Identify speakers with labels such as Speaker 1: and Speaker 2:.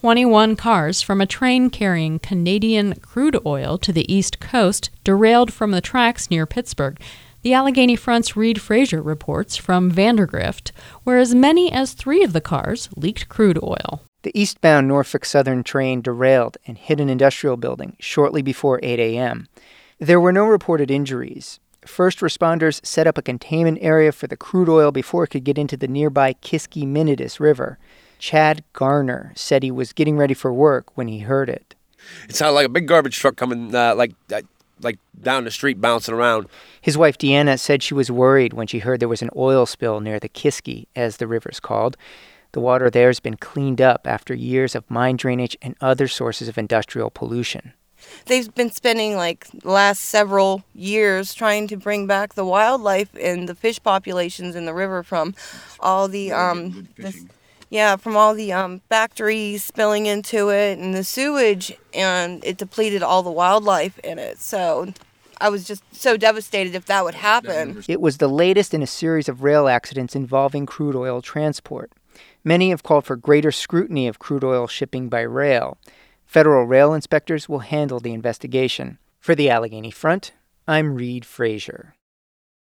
Speaker 1: 21 cars from a train carrying Canadian crude oil to the East Coast derailed from the tracks near Pittsburgh. The Allegheny Front's Reed Fraser reports from Vandergrift, where as many as 3 of the cars leaked crude oil.
Speaker 2: The eastbound Norfolk Southern train derailed and hit an industrial building shortly before 8 a.m. There were no reported injuries. First responders set up a containment area for the crude oil before it could get into the nearby Kiskiminitis River. Chad Garner said he was getting ready for work when he heard it.
Speaker 3: It sounded like a big garbage truck coming like down the street bouncing around.
Speaker 2: His wife Deanna said she was worried when she heard there was an oil spill near the Kiski, as the river's called. The water there has been cleaned up after years of mine drainage and other sources of industrial pollution.
Speaker 4: They've been spending the last several years trying to bring back the wildlife and the fish populations in the river from all the factories spilling into it and the sewage, and it depleted all the wildlife in it. So I was just so devastated if that would happen.
Speaker 2: It was the latest in a series of rail accidents involving crude oil transport. Many have called for greater scrutiny of crude oil shipping by rail. Federal rail inspectors will handle the investigation. For the Allegheny Front, I'm Reed Fraser.